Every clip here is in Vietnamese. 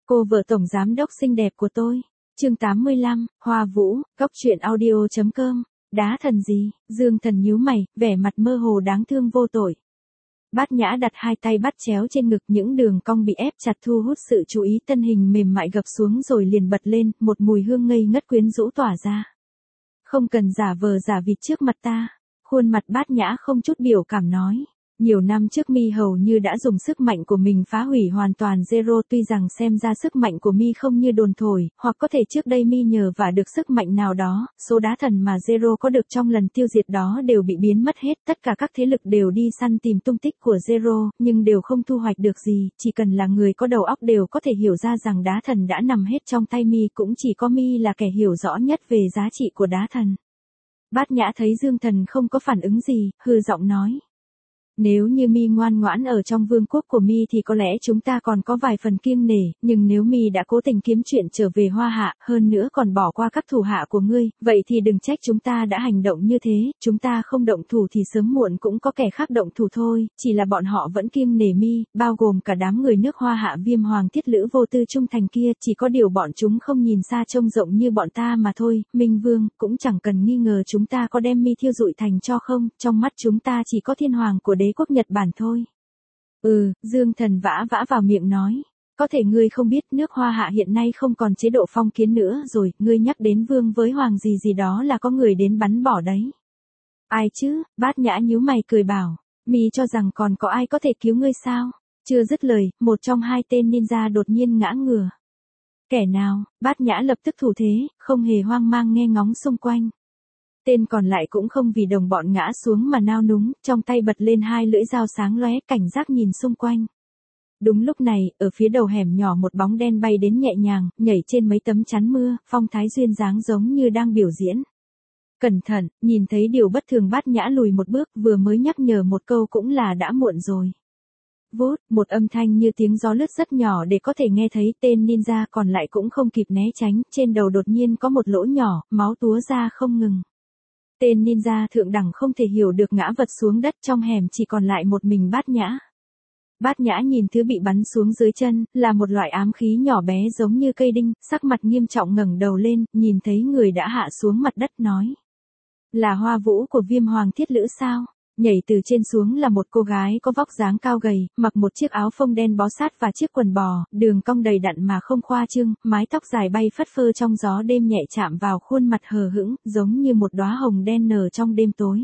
Cô vợ tổng giám đốc xinh đẹp của tôi. Chương 85, Hoa Vũ, Góc truyện audio.com. Đá thần gì? Dương Thần nhíu mày, vẻ mặt mơ hồ đáng thương vô tội. Bát Nhã đặt hai tay bắt chéo trên ngực, những đường cong bị ép chặt thu hút sự chú ý, thân hình mềm mại gập xuống rồi liền bật lên, một mùi hương ngây ngất quyến rũ tỏa ra. Không cần giả vờ giả vịt trước mặt ta. Khuôn mặt Bát Nhã không chút biểu cảm nói. Nhiều năm trước Mi hầu như đã dùng sức mạnh của mình phá hủy hoàn toàn Zero, tuy rằng xem ra sức mạnh của Mi không như đồn thổi, hoặc có thể trước đây Mi nhờ và được sức mạnh nào đó, số đá thần mà Zero có được trong lần tiêu diệt đó đều bị biến mất hết, tất cả các thế lực đều đi săn tìm tung tích của Zero, nhưng đều không thu hoạch được gì, chỉ cần là người có đầu óc đều có thể hiểu ra rằng đá thần đã nằm hết trong tay Mi, cũng chỉ có Mi là kẻ hiểu rõ nhất về giá trị của đá thần. Bát Nhã thấy Dương Thần không có phản ứng gì, hừ giọng nói. Nếu như Mi ngoan ngoãn ở trong vương quốc của Mi thì có lẽ chúng ta còn có vài phần kiêng nể, nhưng nếu Mi đã cố tình kiếm chuyện trở về Hoa Hạ, hơn nữa còn bỏ qua các thủ hạ của ngươi, vậy thì đừng trách chúng ta đã hành động như thế, chúng ta không động thủ thì sớm muộn cũng có kẻ khác động thủ thôi, chỉ là bọn họ vẫn kiêng nể Mi, bao gồm cả đám người nước Hoa Hạ Viêm Hoàng Thiết Lữ vô tư trung thành kia, chỉ có điều bọn chúng không nhìn xa trông rộng như bọn ta mà thôi. Minh Vương, cũng chẳng cần nghi ngờ chúng ta có đem Mi thiêu rụi thành cho không, trong mắt chúng ta chỉ có thiên hoàng của đế quốc Nhật Bản thôi. Dương Thần vã vào miệng nói. Có thể ngươi không biết nước Hoa Hạ hiện nay không còn chế độ phong kiến nữa rồi, ngươi nhắc đến vương với hoàng gì đó là có người đến bắn bỏ đấy. Ai chứ? Bát Nhã nhíu mày cười bảo. Mi cho rằng còn có ai có thể cứu ngươi sao? Chưa dứt lời, một trong hai tên ninja đột nhiên ngã ngửa. Kẻ nào? Bát Nhã lập tức thủ thế, không hề hoang mang nghe ngóng xung quanh. Tên còn lại cũng không vì đồng bọn ngã xuống mà nao núng, trong tay bật lên hai lưỡi dao sáng lóe, cảnh giác nhìn xung quanh. Đúng lúc này, ở phía đầu hẻm nhỏ một bóng đen bay đến nhẹ nhàng, nhảy trên mấy tấm chắn mưa, phong thái duyên dáng giống như đang biểu diễn. Cẩn thận, nhìn thấy điều bất thường Bát Nhã lùi một bước, vừa mới nhắc nhở một câu cũng là đã muộn rồi. Vút, một âm thanh như tiếng gió lướt rất nhỏ để có thể nghe thấy, tên ninja còn lại cũng không kịp né tránh, trên đầu đột nhiên có một lỗ nhỏ, máu túa ra không ngừng. Tên ninja thượng đẳng không thể hiểu được ngã vật xuống đất, trong hẻm chỉ còn lại một mình Bát Nhã. Bát Nhã nhìn thứ bị bắn xuống dưới chân, là một loại ám khí nhỏ bé giống như cây đinh, sắc mặt nghiêm trọng ngẩng đầu lên, nhìn thấy người đã hạ xuống mặt đất nói. Là Hoa Vũ của Viêm Hoàng Thiết Lữ sao? Nhảy từ trên xuống là một cô gái có vóc dáng cao gầy, mặc một chiếc áo phông đen bó sát và chiếc quần bò, đường cong đầy đặn mà không khoa trương, mái tóc dài bay phất phơ trong gió đêm nhẹ chạm vào khuôn mặt hờ hững, giống như một đóa hồng đen nở trong đêm tối.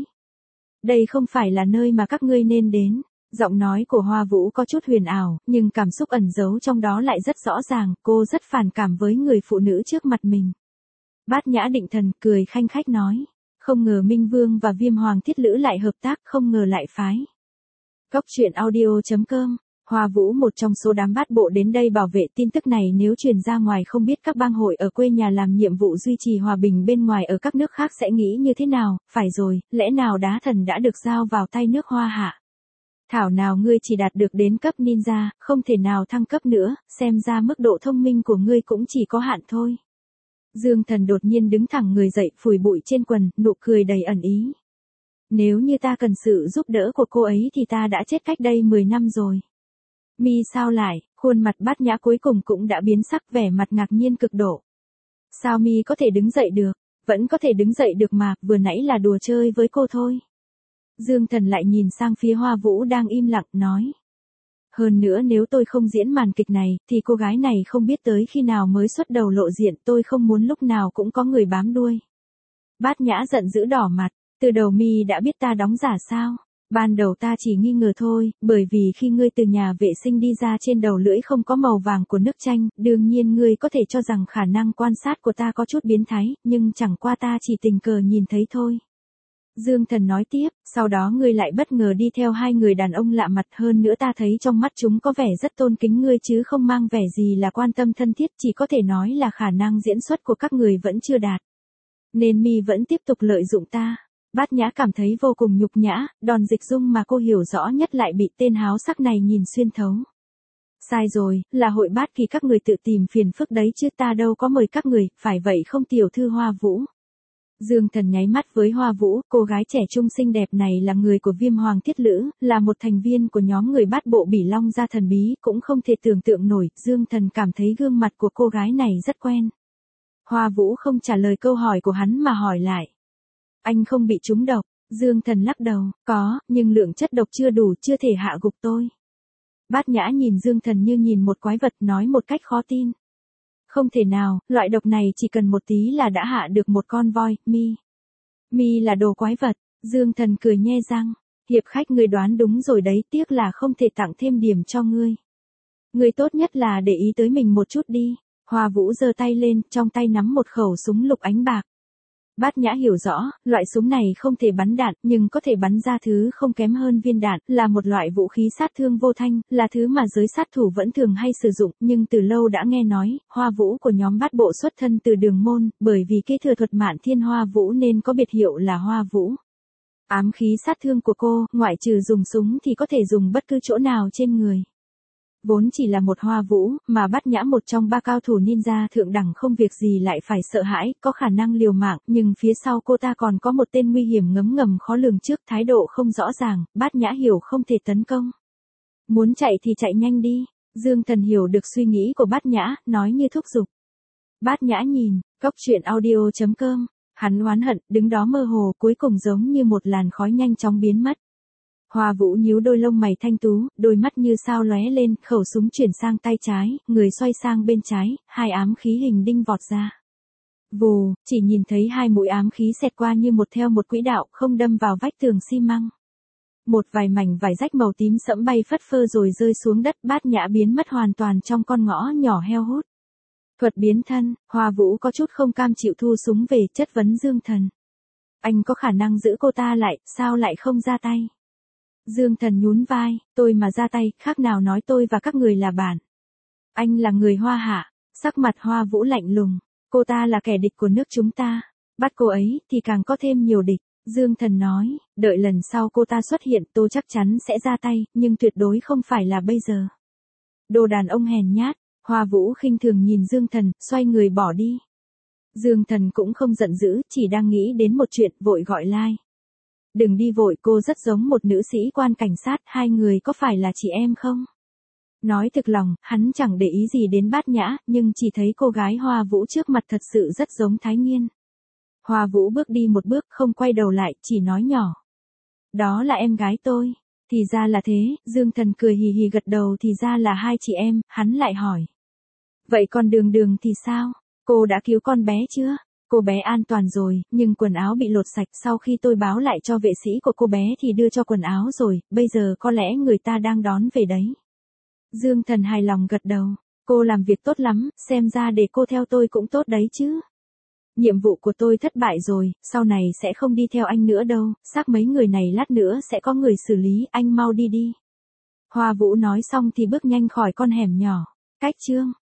Đây không phải là nơi mà các ngươi nên đến. Giọng nói của Hoa Vũ có chút huyền ảo, nhưng cảm xúc ẩn giấu trong đó lại rất rõ ràng, cô rất phản cảm với người phụ nữ trước mặt mình. Bát Nhã định thần, cười khanh khách nói. Không ngờ Minh Vương và Viêm Hoàng Thiết Lữ lại hợp tác, không ngờ lại phái. Góc truyện audio.com. Hoa Vũ một trong số đám bát bộ đến đây bảo vệ, tin tức này nếu truyền ra ngoài không biết các bang hội ở quê nhà làm nhiệm vụ duy trì hòa bình bên ngoài ở các nước khác sẽ nghĩ như thế nào. Phải rồi, lẽ nào đá thần đã được giao vào tay nước Hoa Hạ? Thảo nào ngươi chỉ đạt được đến cấp ninja, không thể nào thăng cấp nữa, xem ra mức độ thông minh của ngươi cũng chỉ có hạn thôi. Dương Thần đột nhiên đứng thẳng người dậy, phủi bụi trên quần, nụ cười đầy ẩn ý. Nếu như ta cần sự giúp đỡ của cô ấy thì ta đã chết cách đây 10 năm rồi. Mi sao lại? Khuôn mặt Bát Nhã cuối cùng cũng đã biến sắc, vẻ mặt ngạc nhiên cực độ. Sao Mi có thể đứng dậy được? Vẫn có thể đứng dậy được mà, vừa nãy là đùa chơi với cô thôi. Dương Thần lại nhìn sang phía Hoa Vũ đang im lặng, nói. Hơn nữa nếu tôi không diễn màn kịch này, thì cô gái này không biết tới khi nào mới xuất đầu lộ diện, tôi không muốn lúc nào cũng có người bám đuôi. Bát Nhã giận dữ đỏ mặt, từ đầu Mi đã biết ta đóng giả sao? Ban đầu ta chỉ nghi ngờ thôi, bởi vì khi ngươi từ nhà vệ sinh đi ra trên đầu lưỡi không có màu vàng của nước chanh, đương nhiên ngươi có thể cho rằng khả năng quan sát của ta có chút biến thái, nhưng chẳng qua ta chỉ tình cờ nhìn thấy thôi. Dương Thần nói tiếp, sau đó ngươi lại bất ngờ đi theo hai người đàn ông lạ mặt, hơn nữa ta thấy trong mắt chúng có vẻ rất tôn kính ngươi chứ không mang vẻ gì là quan tâm thân thiết, chỉ có thể nói là khả năng diễn xuất của các người vẫn chưa đạt. Nên Mi vẫn tiếp tục lợi dụng ta. Bát Nhã cảm thấy vô cùng nhục nhã, đòn dịch dung mà cô hiểu rõ nhất lại bị tên háo sắc này nhìn xuyên thấu. Sai rồi, là hội Bát Kỳ các người tự tìm phiền phức đấy chứ ta đâu có mời các người, phải vậy không tiểu thư Hoa Vũ? Dương Thần nháy mắt với Hoa Vũ, cô gái trẻ trung xinh đẹp này là người của Viêm Hoàng Thiết Lữ, là một thành viên của nhóm người Bát Bộ Bỉ Long gia thần bí, cũng không thể tưởng tượng nổi, Dương Thần cảm thấy gương mặt của cô gái này rất quen. Hoa Vũ không trả lời câu hỏi của hắn mà hỏi lại. Anh không bị trúng độc? Dương Thần lắc đầu, có, nhưng lượng chất độc chưa đủ, chưa thể hạ gục tôi. Bát Nhã nhìn Dương Thần như nhìn một quái vật, nói một cách khó tin. Không thể nào, loại độc này chỉ cần một tí là đã hạ được một con voi, Mi là đồ quái vật. Dương Thần cười nhe răng. Hiệp khách ngươi đoán đúng rồi đấy, tiếc là không thể tặng thêm điểm cho ngươi. Ngươi tốt nhất là để ý tới mình một chút đi. Hoa Vũ giơ tay lên, trong tay nắm một khẩu súng lục ánh bạc. Bát Nhã hiểu rõ, loại súng này không thể bắn đạn, nhưng có thể bắn ra thứ không kém hơn viên đạn, là một loại vũ khí sát thương vô thanh, là thứ mà giới sát thủ vẫn thường hay sử dụng, nhưng từ lâu đã nghe nói, Hoa Vũ của nhóm Bát Bộ xuất thân từ Đường Môn, bởi vì kế thừa thuật Mạn Thiên Hoa Vũ nên có biệt hiệu là Hoa Vũ. Ám khí sát thương của cô, ngoại trừ dùng súng thì có thể dùng bất cứ chỗ nào trên người. Vốn chỉ là một Hoa Vũ, mà Bát Nhã một trong ba cao thủ ninja thượng đẳng không việc gì lại phải sợ hãi, có khả năng liều mạng, nhưng phía sau cô ta còn có một tên nguy hiểm ngấm ngầm khó lường trước, thái độ không rõ ràng, Bát Nhã hiểu không thể tấn công. Muốn chạy thì chạy nhanh đi. Dương Thần hiểu được suy nghĩ của Bát Nhã, nói như thúc giục. Bát Nhã nhìn, coctruyện.audio.com, hắn oán hận, đứng đó mơ hồ, cuối cùng giống như một làn khói nhanh chóng biến mất. Hoa Vũ nhíu đôi lông mày thanh tú, đôi mắt như sao lóe lên, khẩu súng chuyển sang tay trái, người xoay sang bên trái, hai ám khí hình đinh vọt ra. Vù, chỉ nhìn thấy hai mũi ám khí xẹt qua như một theo một quỹ đạo, không đâm vào vách tường xi măng. Một vài mảnh vải rách màu tím sẫm bay phất phơ rồi rơi xuống đất, Bát Nhã biến mất hoàn toàn trong con ngõ nhỏ heo hút. Thuật biến thân, Hoa Vũ có chút không cam chịu thu súng về, chất vấn Dương Thần. Anh có khả năng giữ cô ta lại, sao lại không ra tay? Dương Thần nhún vai, tôi mà ra tay, khác nào nói tôi và các người là bạn. Anh là người Hoa hạ, sắc mặt Hoa Vũ lạnh lùng, cô ta là kẻ địch của nước chúng ta, bắt cô ấy thì càng có thêm nhiều địch. Dương Thần nói, đợi lần sau cô ta xuất hiện tôi chắc chắn sẽ ra tay, nhưng tuyệt đối không phải là bây giờ. Đồ đàn ông hèn nhát, Hoa Vũ khinh thường nhìn Dương Thần, xoay người bỏ đi. Dương Thần cũng không giận dữ, chỉ đang nghĩ đến một chuyện, vội gọi Lai. Đừng đi vội, cô rất giống một nữ sĩ quan cảnh sát, hai người có phải là chị em không? Nói thực lòng, hắn chẳng để ý gì đến Bát Nhã, nhưng chỉ thấy cô gái Hoa Vũ trước mặt thật sự rất giống Thái Nghiên. Hoa Vũ bước đi một bước, không quay đầu lại, chỉ nói nhỏ. Đó là em gái tôi. Thì ra là thế, Dương Thần cười hì hì gật đầu, thì ra là hai chị em, hắn lại hỏi. Vậy còn Đường Đường thì sao? Cô đã cứu con bé chưa? Cô bé an toàn rồi, nhưng quần áo bị lột sạch, sau khi tôi báo lại cho vệ sĩ của cô bé thì đưa cho quần áo rồi, bây giờ có lẽ người ta đang đón về đấy. Dương Thần hài lòng gật đầu, cô làm việc tốt lắm, xem ra để cô theo tôi cũng tốt đấy chứ. Nhiệm vụ của tôi thất bại rồi, sau này sẽ không đi theo anh nữa đâu, xác mấy người này lát nữa sẽ có người xử lý, anh mau đi đi. Hoa Vũ nói xong thì bước nhanh khỏi con hẻm nhỏ, cách chương.